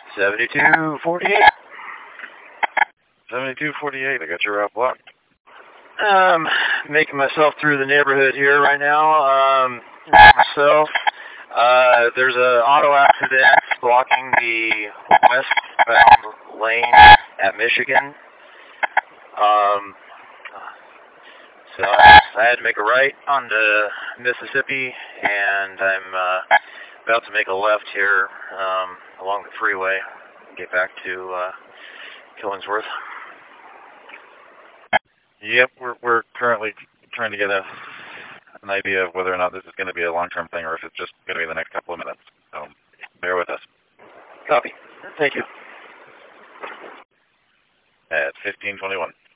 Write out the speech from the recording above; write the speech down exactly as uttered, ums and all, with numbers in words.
seventy-two forty-eight. seventy-two forty-eight, I got your route blocked. Um, making myself through the neighborhood here right now. Um, myself. Uh, there's an auto accident blocking the westbound lane at Michigan. Um, so I, I had to make a right onto Mississippi, and I'm uh, about to make a left here um, along the freeway, get back to uh, Killingsworth. Yep, we're we're currently trying to get a an idea of whether or not this is going to be a long-term thing or if it's just going to be the next couple of minutes. So bear with us. Copy. Thank you. At fifteen twenty-one.